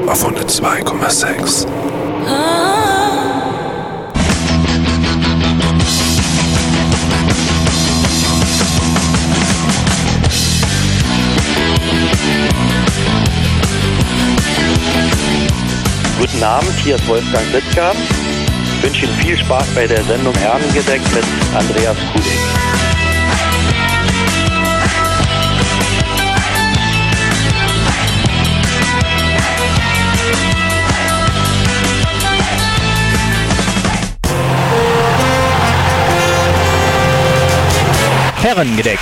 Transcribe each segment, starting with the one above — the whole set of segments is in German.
auf 102,6. Guten Abend, hier ist Wolfgang Littger. Ich wünsche Ihnen viel Spaß bei der Sendung Herrengedeck mit Andreas Kudig. Herrengedeck.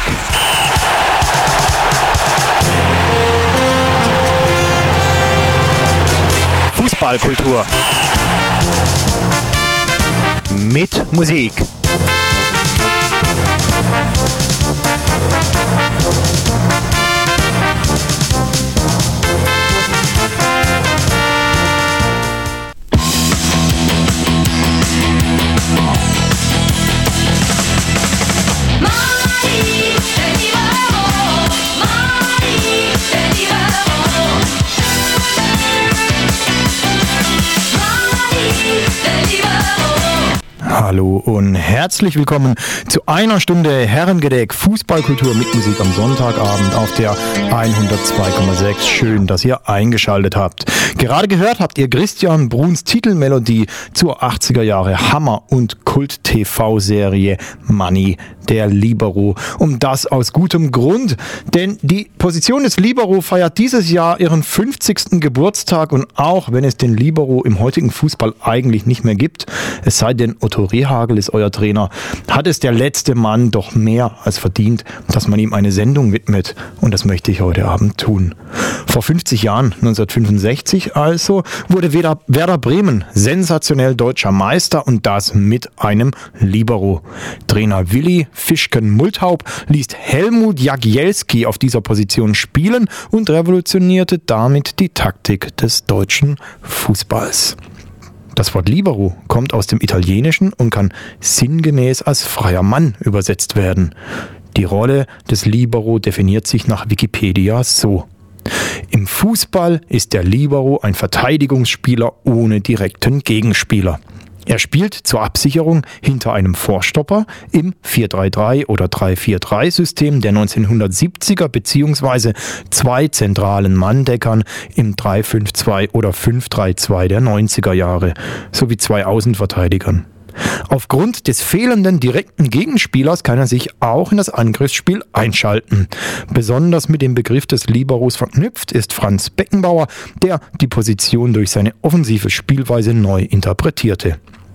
Fußballkultur. Mit Musik. Hallo und herzlich willkommen zu einer Stunde Herrengedeck Fußballkultur mit Musik am Sonntagabend auf der 102,6. Schön, dass ihr eingeschaltet habt. Gerade gehört habt ihr Christian Bruns Titelmelodie zur 80er Jahre Hammer- und Kult-TV-Serie Manni, der Libero. Und das aus gutem Grund, denn die Position des Libero feiert dieses Jahr ihren 50. Geburtstag und auch wenn es den Libero im heutigen Fußball eigentlich nicht mehr gibt, es sei denn Otto Rehhagel ist euer Trainer, hat es der letzte Mann doch mehr als verdient, dass man ihm eine Sendung widmet und das möchte ich heute Abend tun. Vor 50 Jahren, 1965 also, wurde Werder Bremen sensationell deutscher Meister und das mit einem Libero. Trainer Willi Fischken-Multhaup ließ Helmut Jagielski auf dieser Position spielen und revolutionierte damit die Taktik des deutschen Fußballs. Das Wort Libero kommt aus dem Italienischen und kann sinngemäß als freier Mann übersetzt werden. Die Rolle des Libero definiert sich nach Wikipedia so: Im Fußball ist der Libero ein Verteidigungsspieler ohne direkten Gegenspieler. Er spielt zur Absicherung hinter einem Vorstopper im 4-3-3 oder 3-4-3-System der 1970er bzw. zwei zentralen Manndeckern im 3-5-2 oder 5-3-2 der 90er Jahre sowie zwei Außenverteidigern. Aufgrund des fehlenden direkten Gegenspielers kann er sich auch in das Angriffsspiel einschalten. Besonders mit dem Begriff des Liberos verknüpft ist Franz Beckenbauer, der die Position durch seine offensive Spielweise neu interpretierte.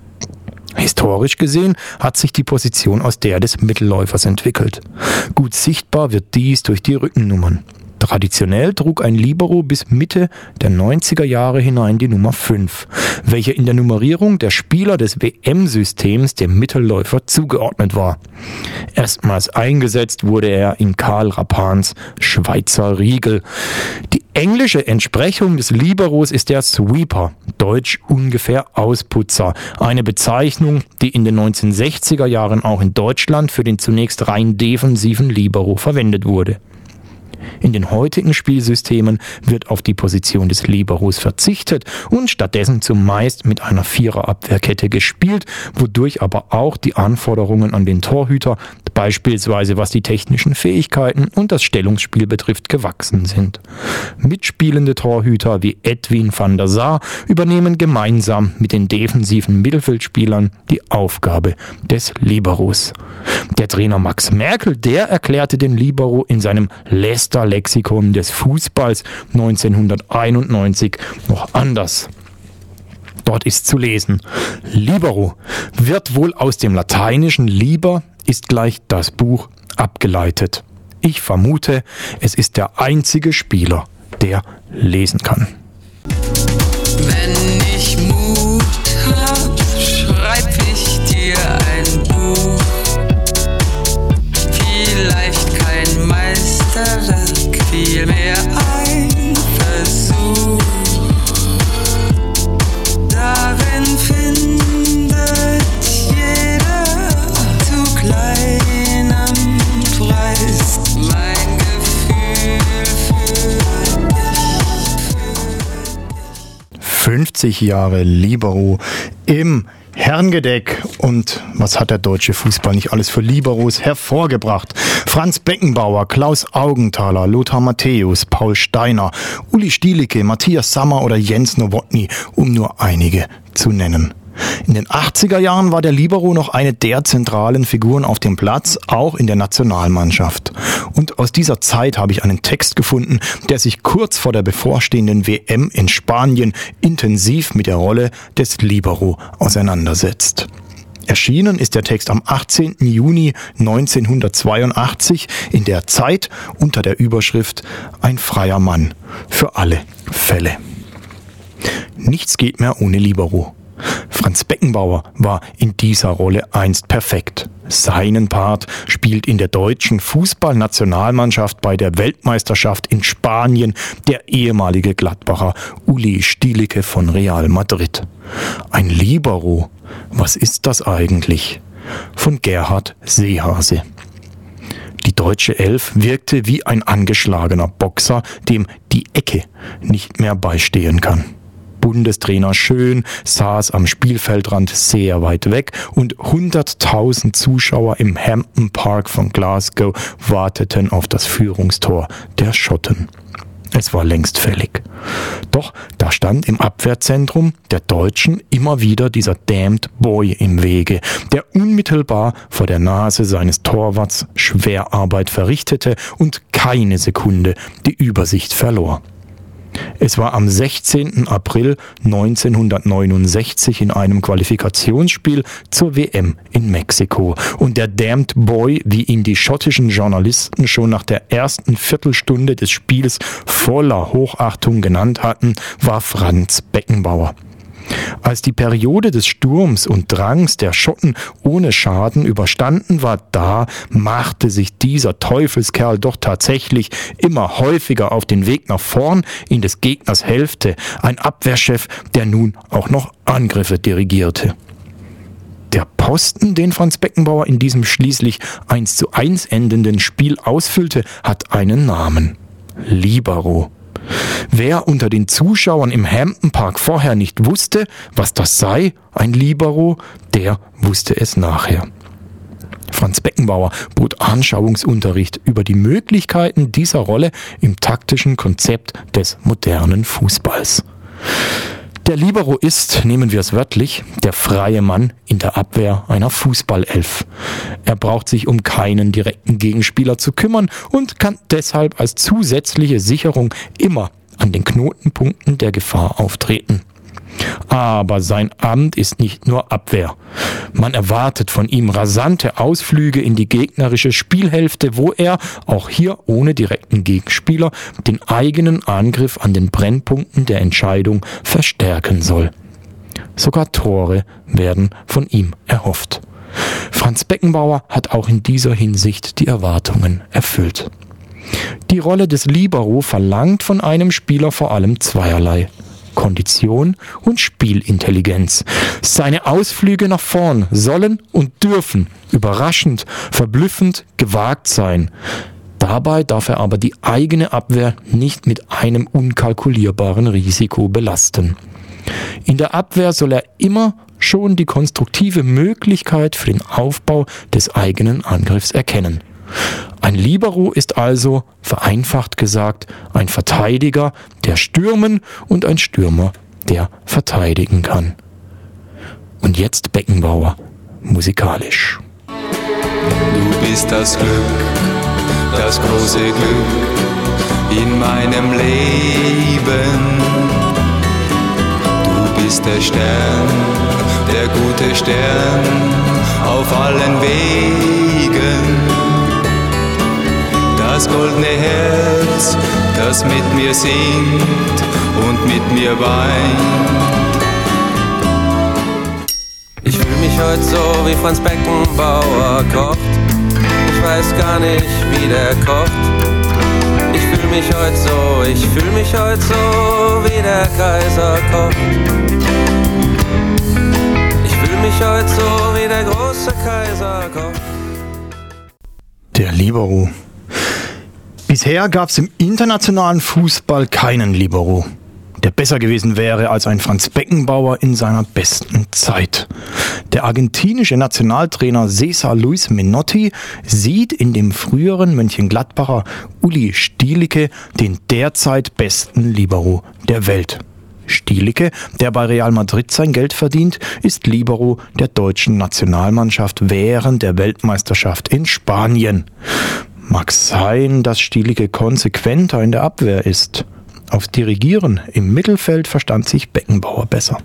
Historisch gesehen hat sich die Position aus der des Mittelläufers entwickelt. Gut sichtbar wird dies durch die Rückennummern. Traditionell trug ein Libero bis Mitte der 90er Jahre hinein die Nummer 5, welche in der Nummerierung der Spieler des WM-Systems dem Mittelläufer zugeordnet war. Erstmals eingesetzt wurde er in Karl Rappans Schweizer Riegel. Die englische Entsprechung des Liberos ist der Sweeper, deutsch ungefähr Ausputzer, eine Bezeichnung, die in den 1960er Jahren auch in Deutschland für den zunächst rein defensiven Libero verwendet wurde. In den heutigen Spielsystemen wird auf die Position des Liberos verzichtet und stattdessen zumeist mit einer Viererabwehrkette gespielt, wodurch aber auch die Anforderungen an den Torhüter, beispielsweise was die technischen Fähigkeiten und das Stellungsspiel betrifft, gewachsen sind. Mitspielende Torhüter wie Edwin van der Sar übernehmen gemeinsam mit den defensiven Mittelfeldspielern die Aufgabe des Liberos. Der Trainer Max Merkel, der erklärte den Libero in seinem Lexikon des Fußballs 1991 noch anders. Dort ist zu lesen: Libero wird wohl aus dem lateinischen liber ist gleich das Buch abgeleitet. Ich vermute, es ist der einzige Spieler, der lesen kann. Wenn ich Mut hab, schreib ich dir ein Buch. Vielleicht kein Meisterwerk, vielmehr ein Versuch. Darin findet jeder zu kleinem Preis mein Gefühl für dich. 50 Jahre Libero im Herrengedeck. Und was hat der deutsche Fußball nicht alles für Liberos hervorgebracht? Franz Beckenbauer, Klaus Augenthaler, Lothar Matthäus, Paul Steiner, Uli Stielicke, Matthias Sammer oder Jens Nowotny, um nur einige zu nennen. In den 80er Jahren war der Libero noch eine der zentralen Figuren auf dem Platz, auch in der Nationalmannschaft. Und aus dieser Zeit habe ich einen Text gefunden, der sich kurz vor der bevorstehenden WM in Spanien intensiv mit der Rolle des Libero auseinandersetzt. Erschienen ist der Text am 18. Juni 1982 in der Zeit unter der Überschrift »Ein freier Mann für alle Fälle«. Nichts geht mehr ohne Libero. Franz Beckenbauer war in dieser Rolle einst perfekt. Seinen Part spielt in der deutschen Fußballnationalmannschaft bei der Weltmeisterschaft in Spanien der ehemalige Gladbacher Uli Stielicke von Real Madrid. Ein Libero, was ist das eigentlich? Von Gerhard Seehase. Die deutsche Elf wirkte wie ein angeschlagener Boxer, dem die Ecke nicht mehr beistehen kann. Bundestrainer Schön saß am Spielfeldrand sehr weit weg und 100.000 Zuschauer im Hampden Park von Glasgow warteten auf das Führungstor der Schotten. Es war längst fällig. Doch da stand im Abwehrzentrum der Deutschen immer wieder dieser Damned Boy im Wege, der unmittelbar vor der Nase seines Torwarts Schwerarbeit verrichtete und keine Sekunde die Übersicht verlor. Es war am 16. April 1969 in einem Qualifikationsspiel zur WM in Mexiko. Und der Damned Boy, wie ihn die schottischen Journalisten schon nach der ersten Viertelstunde des Spiels voller Hochachtung genannt hatten, war Franz Beckenbauer. Als die Periode des Sturms und Drangs der Schotten ohne Schaden überstanden war, da machte sich dieser Teufelskerl doch tatsächlich immer häufiger auf den Weg nach vorn in des Gegners Hälfte, ein Abwehrchef, der nun auch noch Angriffe dirigierte. Der Posten, den Franz Beckenbauer in diesem schließlich 1:1 endenden Spiel ausfüllte, hat einen Namen: Libero. Wer unter den Zuschauern im Hampden Park vorher nicht wusste, was das sei, ein Libero, der wusste es nachher. Franz Beckenbauer bot Anschauungsunterricht über die Möglichkeiten dieser Rolle im taktischen Konzept des modernen Fußballs. Der Libero ist, nehmen wir es wörtlich, der freie Mann in der Abwehr einer Fußballelf. Er braucht sich um keinen direkten Gegenspieler zu kümmern und kann deshalb als zusätzliche Sicherung immer an den Knotenpunkten der Gefahr auftreten. Aber sein Amt ist nicht nur Abwehr. Man erwartet von ihm rasante Ausflüge in die gegnerische Spielhälfte, wo er, auch hier ohne direkten Gegenspieler, den eigenen Angriff an den Brennpunkten der Entscheidung verstärken soll. Sogar Tore werden von ihm erhofft. Franz Beckenbauer hat auch in dieser Hinsicht die Erwartungen erfüllt. Die Rolle des Libero verlangt von einem Spieler vor allem zweierlei: Kondition und Spielintelligenz. Seine Ausflüge nach vorn sollen und dürfen überraschend, verblüffend, gewagt sein. Dabei darf er aber die eigene Abwehr nicht mit einem unkalkulierbaren Risiko belasten. In der Abwehr soll er immer schon die konstruktive Möglichkeit für den Aufbau des eigenen Angriffs erkennen. Ein Libero ist also, vereinfacht gesagt, ein Verteidiger, der stürmen, und ein Stürmer, der verteidigen kann. Und jetzt Beckenbauer, musikalisch. Du bist das Glück, das große Glück in meinem Leben. Du bist der Stern, der gute Stern auf allen Wegen. Das goldene Herz, das mit mir singt und mit mir weint. Ich fühle mich heute so, wie Franz Beckenbauer kocht. Ich weiß gar nicht, wie der kocht. Ich fühle mich heute so, wie der Kaiser kocht. Ich fühle mich heute so, wie der große Kaiser kocht. Der Libero. Bisher gab es im internationalen Fußball keinen Libero. der besser gewesen wäre als ein Franz Beckenbauer in seiner besten Zeit. Der argentinische Nationaltrainer Cesar Luis Menotti sieht in dem früheren Mönchengladbacher Uli Stielicke den derzeit besten Libero der Welt. Stielicke, der bei Real Madrid sein Geld verdient, ist Libero der deutschen Nationalmannschaft während der Weltmeisterschaft in Spanien. Mag sein, dass Stielicke konsequenter in der Abwehr ist. Aufs Dirigieren im Mittelfeld verstand sich Beckenbauer besser.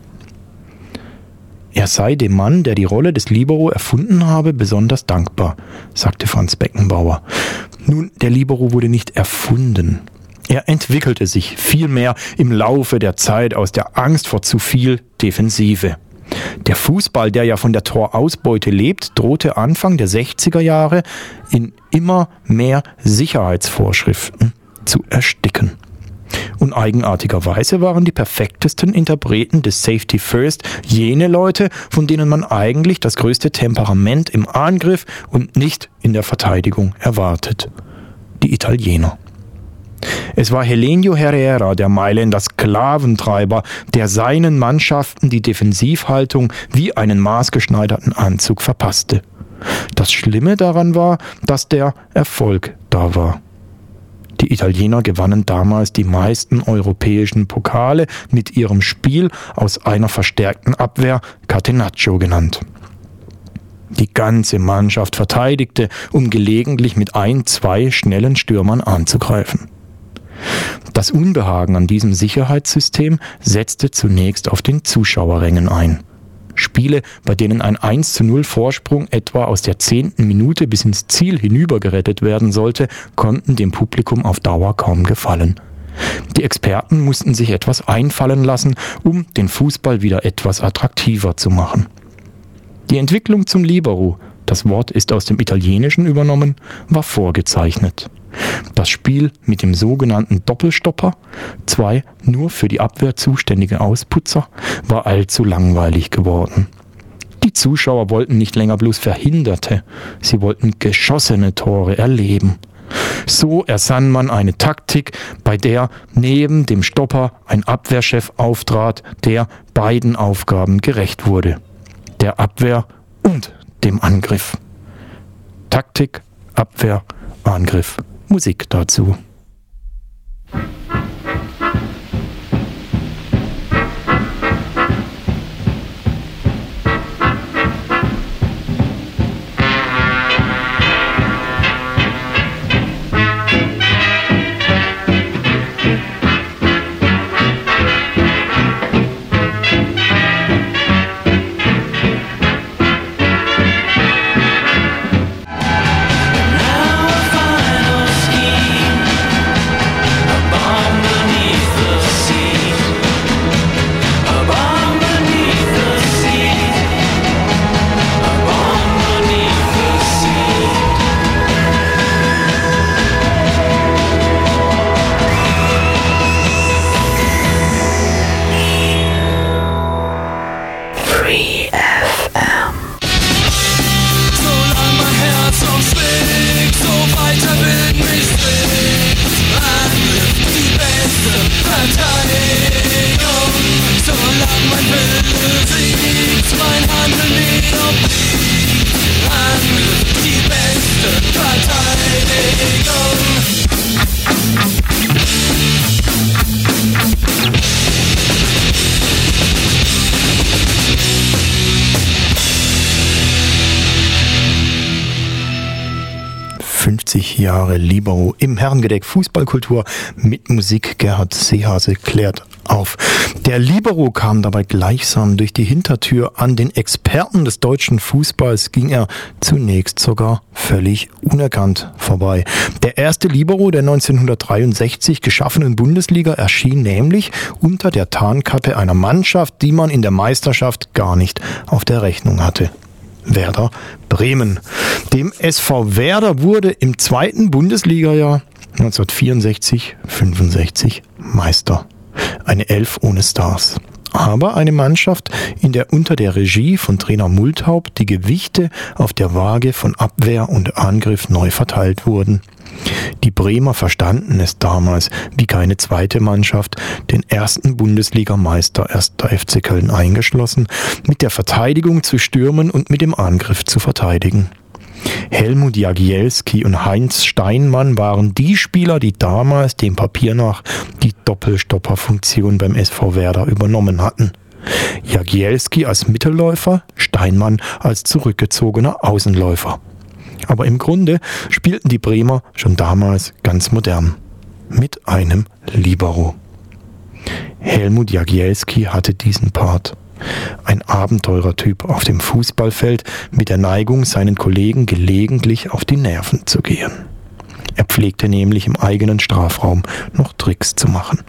Er sei dem Mann, der die Rolle des Libero erfunden habe, besonders dankbar, sagte Franz Beckenbauer. Nun, der Libero wurde nicht erfunden. Er entwickelte sich vielmehr im Laufe der Zeit aus der Angst vor zu viel Defensive. Der Fußball, der ja von der Torausbeute lebt, drohte Anfang der 60er Jahre in immer mehr Sicherheitsvorschriften zu ersticken. Und eigenartigerweise waren die perfektesten Interpreten des Safety First jene Leute, von denen man eigentlich das größte Temperament im Angriff und nicht in der Verteidigung erwartet. Die Italiener. Es war Helenio Herrera, der Mailänder Sklaventreiber, der seinen Mannschaften die Defensivhaltung wie einen maßgeschneiderten Anzug verpasste. Das Schlimme daran war, dass der Erfolg da war. Die Italiener gewannen damals die meisten europäischen Pokale mit ihrem Spiel aus einer verstärkten Abwehr, Catenaccio genannt. Die ganze Mannschaft verteidigte, um gelegentlich mit 1-2 schnellen Stürmern anzugreifen. Das Unbehagen an diesem Sicherheitssystem setzte zunächst auf den Zuschauerrängen ein. Spiele, bei denen ein 1:0 Vorsprung etwa aus der 10. Minute bis ins Ziel hinüber gerettet werden sollte, konnten dem Publikum auf Dauer kaum gefallen. Die Experten mussten sich etwas einfallen lassen, um den Fußball wieder etwas attraktiver zu machen. Die Entwicklung zum Libero, das Wort ist aus dem Italienischen übernommen, war vorgezeichnet. Das Spiel mit dem sogenannten Doppelstopper, 2 nur für die Abwehr zuständige Ausputzer, war allzu langweilig geworden. Die Zuschauer wollten nicht länger bloß verhinderte, sie wollten geschossene Tore erleben. So ersann man eine Taktik, bei der neben dem Stopper ein Abwehrchef auftrat, der beiden Aufgaben gerecht wurde: der Abwehr und dem Angriff. Taktik, Abwehr, Angriff. Musik dazu. Jahre Libero im Herrengedeck Fußballkultur mit Musik. Gerhard Seehase klärt auf. Der Libero kam dabei gleichsam durch die Hintertür. An den Experten des deutschen Fußballs ging er zunächst sogar völlig unerkannt vorbei. Der erste Libero der 1963 geschaffenen Bundesliga erschien nämlich unter der Tarnkappe einer Mannschaft, die man in der Meisterschaft gar nicht auf der Rechnung hatte. Werder Bremen. Dem SV Werder wurde im zweiten Bundesliga-Jahr 1964/65 Meister. Eine Elf ohne Stars. aber eine Mannschaft, in der unter der Regie von Trainer Multhaup die Gewichte auf der Waage von Abwehr und Angriff neu verteilt wurden. Die Bremer verstanden es damals wie keine zweite Mannschaft, den ersten Bundesligameister 1. FC Köln eingeschlossen, mit der Verteidigung zu stürmen und mit dem Angriff zu verteidigen. Helmut Jagielski und Heinz Steinmann waren die Spieler, die damals dem Papier nach die Doppelstopperfunktion beim SV Werder übernommen hatten. Jagielski als Mittelläufer, Steinmann als zurückgezogener Außenläufer. Aber im Grunde spielten die Bremer schon damals ganz modern. Mit einem Libero. Helmut Jagielski hatte diesen Part. Ein Abenteurertyp auf dem Fußballfeld mit der Neigung, seinen Kollegen gelegentlich auf die Nerven zu gehen. Er pflegte nämlich im eigenen Strafraum noch Tricks zu machen.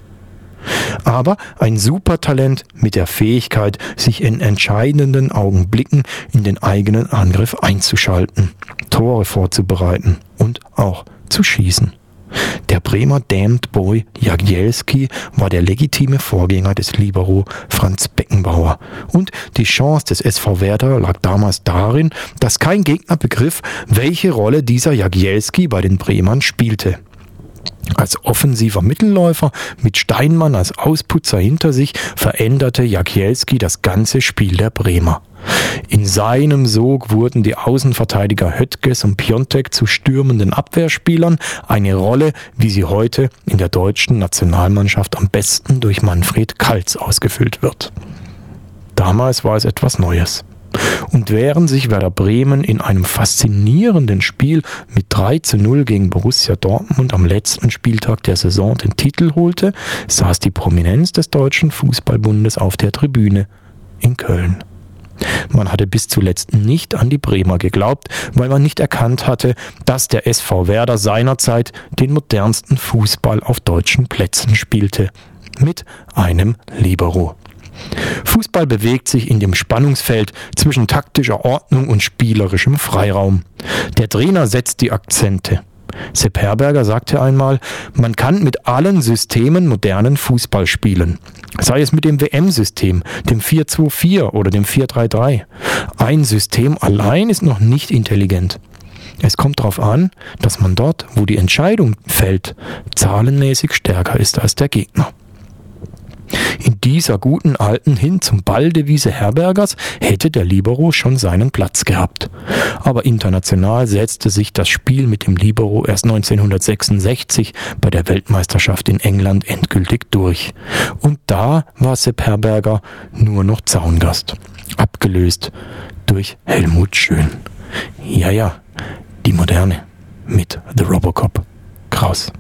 Aber ein Supertalent mit der Fähigkeit, sich in entscheidenden Augenblicken in den eigenen Angriff einzuschalten, Tore vorzubereiten und auch zu schießen. Der Bremer Damned Boy Jagielski war der legitime Vorgänger des Libero Franz Beckenbauer. Und die Chance des SV Werder lag damals darin, dass kein Gegner begriff, welche Rolle dieser Jagielski bei den Bremern spielte. Als offensiver Mittelläufer mit Steinmann als Ausputzer hinter sich veränderte Jagielski das ganze Spiel der Bremer. In seinem Sog wurden die Außenverteidiger Höttges und Piontek zu stürmenden Abwehrspielern, eine Rolle, wie sie heute in der deutschen Nationalmannschaft am besten durch Manfred Kaltz ausgefüllt wird. Damals war es etwas Neues. Und während sich Werder Bremen in einem faszinierenden Spiel mit 3:0 gegen Borussia Dortmund am letzten Spieltag der Saison den Titel holte, saß die Prominenz des Deutschen Fußballbundes auf der Tribüne in Köln. Man hatte bis zuletzt nicht an die Bremer geglaubt, weil man nicht erkannt hatte, dass der SV Werder seinerzeit den modernsten Fußball auf deutschen Plätzen spielte. Mit einem Libero. Fußball bewegt sich in dem Spannungsfeld zwischen taktischer Ordnung und spielerischem Freiraum. Der Trainer setzt die Akzente. Sepp Herberger sagte einmal, man kann mit allen Systemen modernen Fußball spielen. Sei es mit dem WM-System, dem 4-2-4 oder dem 4-3-3. Ein System allein ist noch nicht intelligent. Es kommt darauf an, dass man dort, wo die Entscheidung fällt, zahlenmäßig stärker ist als der Gegner. In dieser guten alten Hin zum Ball-Devise Herbergers hätte der Libero schon seinen Platz gehabt. Aber international setzte sich das Spiel mit dem Libero erst 1966 bei der Weltmeisterschaft in England endgültig durch. Und da war Sepp Herberger nur noch Zaungast, abgelöst durch Helmut Schön. Ja, die Moderne mit The Robocop. Kraus.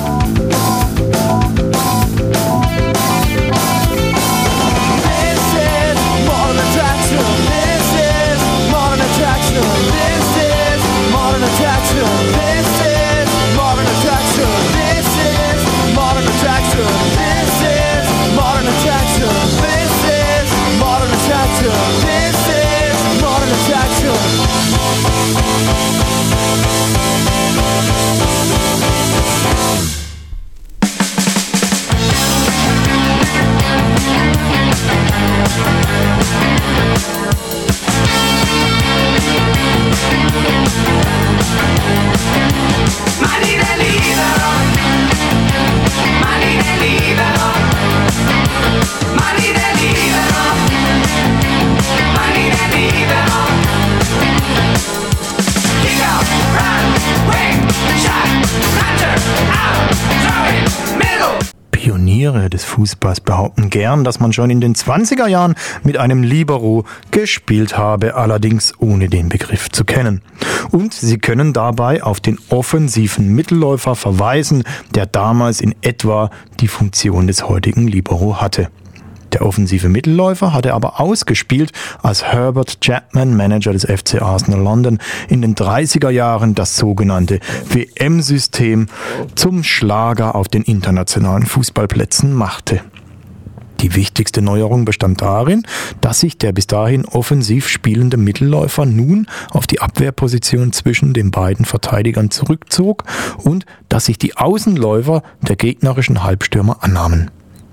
Pioniere des Fußballs behaupten gern, dass man schon in den 20er Jahren mit einem Libero gespielt habe, allerdings ohne den Begriff zu kennen. Und sie können dabei auf den offensiven Mittelläufer verweisen, der damals in etwa die Funktion des heutigen Libero hatte. Der offensive Mittelläufer hatte aber ausgespielt, als Herbert Chapman, Manager des FC Arsenal London, in den 30er Jahren das sogenannte WM-System zum Schlager auf den internationalen Fußballplätzen machte. Die wichtigste Neuerung bestand darin, dass sich der bis dahin offensiv spielende Mittelläufer nun auf die Abwehrposition zwischen den beiden Verteidigern zurückzog und dass sich die Außenläufer der gegnerischen Halbstürmer annahmen.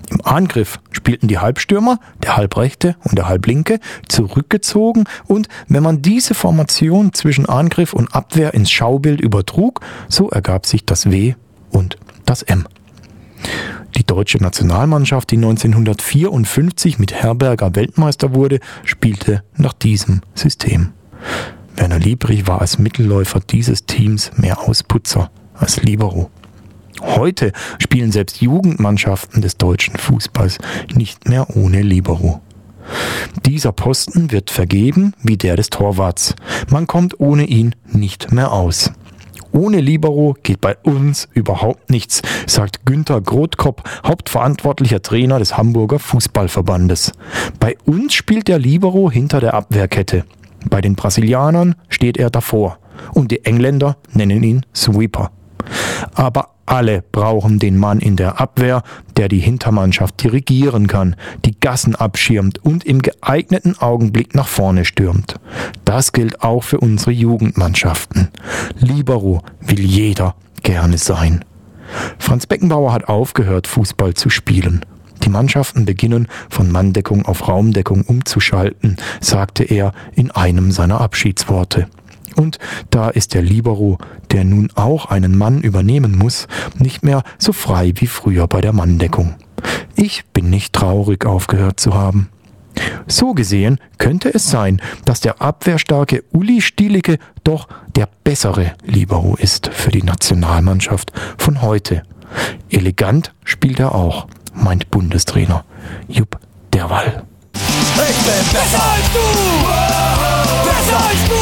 Im Angriff spielten die Halbstürmer, der Halbrechte und der Halblinke, zurückgezogen und wenn man diese Formation zwischen Angriff und Abwehr ins Schaubild übertrug, so ergab sich das W und das M. Die deutsche Nationalmannschaft, die 1954 mit Herberger Weltmeister wurde, spielte nach diesem System. Werner Liebrich war als Mittelläufer dieses Teams mehr Ausputzer als Libero. Heute spielen selbst Jugendmannschaften des deutschen Fußballs nicht mehr ohne Libero. Dieser Posten wird vergeben wie der des Torwarts. Man kommt ohne ihn nicht mehr aus. Ohne Libero geht bei uns überhaupt nichts, sagt Günter Grothkopp, hauptverantwortlicher Trainer des Hamburger Fußballverbandes. Bei uns spielt der Libero hinter der Abwehrkette. Bei den Brasilianern steht er davor. Und die Engländer nennen ihn Sweeper. Aber alle brauchen den Mann in der Abwehr, der die Hintermannschaft dirigieren kann, die Gassen abschirmt und im geeigneten Augenblick nach vorne stürmt. Das gilt auch für unsere Jugendmannschaften. Libero will jeder gerne sein. Franz Beckenbauer hat aufgehört, Fußball zu spielen. Die Mannschaften beginnen, von Manndeckung auf Raumdeckung umzuschalten, sagte er in einem seiner Abschiedsworte. Und da ist der Libero, der nun auch einen Mann übernehmen muss, nicht mehr so frei wie früher bei der Manndeckung. Ich bin nicht traurig, aufgehört zu haben. So gesehen könnte es sein, dass der abwehrstarke Uli Stielicke doch der bessere Libero ist für die Nationalmannschaft von heute. Elegant spielt er auch, meint Bundestrainer Jupp Derwall. Ich bin besser als du! Besser als du!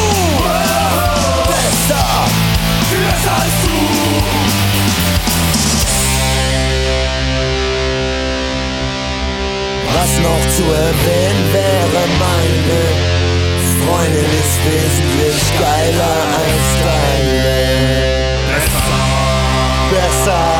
Besser als du! Was noch zu erwähnen wäre, meine Freundin ist wesentlich geiler als deine. Besser!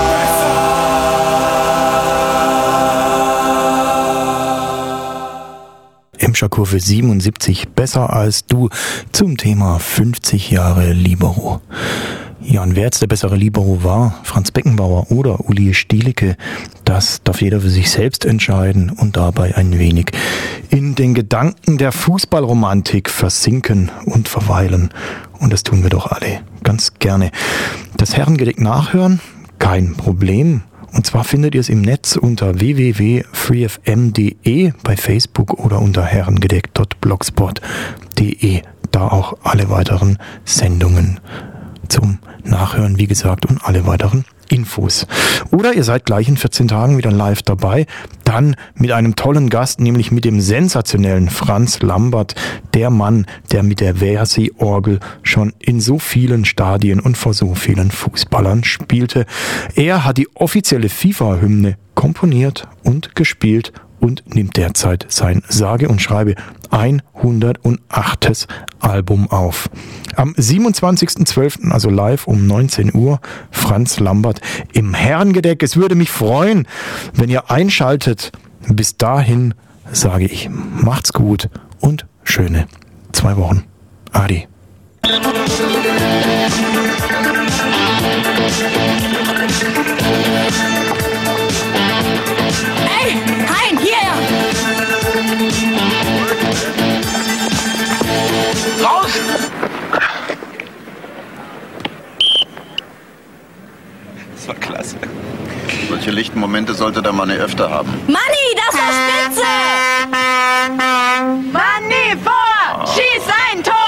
Emscher Kurve 77, besser als du, zum Thema 50 Jahre Libero. Ja, und wer jetzt der bessere Libero war, Franz Beckenbauer oder Uli Stielicke, das darf jeder für sich selbst entscheiden und dabei ein wenig in den Gedanken der Fußballromantik versinken und verweilen. Und das tun wir doch alle ganz gerne. Das Herrengedeck nachhören? Kein Problem. Und zwar findet ihr es im Netz unter www.freefm.de bei Facebook oder unter herrengedeck.blogspot.de. Da auch alle weiteren Sendungen zum Nachhören, wie gesagt, und alle weiteren Infos. Oder ihr seid gleich in 14 Tagen wieder live dabei, dann mit einem tollen Gast, nämlich mit dem sensationellen Franz Lambert, der Mann, der mit der Versi-Orgel schon in so vielen Stadien und vor so vielen Fußballern spielte. Er hat die offizielle FIFA-Hymne komponiert und gespielt und nimmt derzeit sein sage und schreibe 108. Album auf. Am 27.12., also live um 19 Uhr, Franz Lambert im Herrengedeck. Es würde mich freuen, wenn ihr einschaltet. Bis dahin sage ich, macht's gut und schöne 2 Wochen. Adi. Hey, Hein, hier! Raus! Das war klasse. Solche lichten Momente sollte der Manni öfter haben. Manni, das war spitze! Manni, vor! Schieß ein Tor!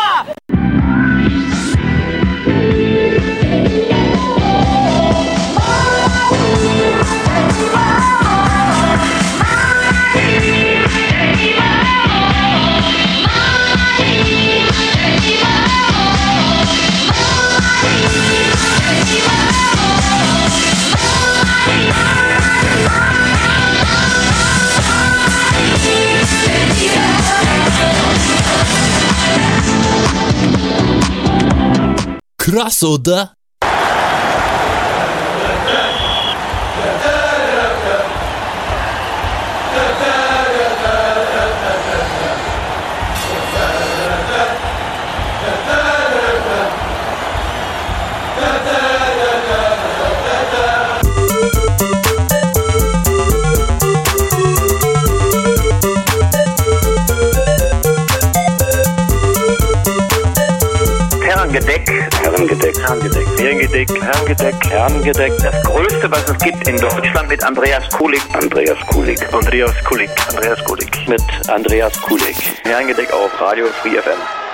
Krass, oder? Herrengedeck. Das Größte, was es gibt in Deutschland mit Andreas Kulig. Mit Andreas Kulig. Herrengedeck auf Radio Free FM.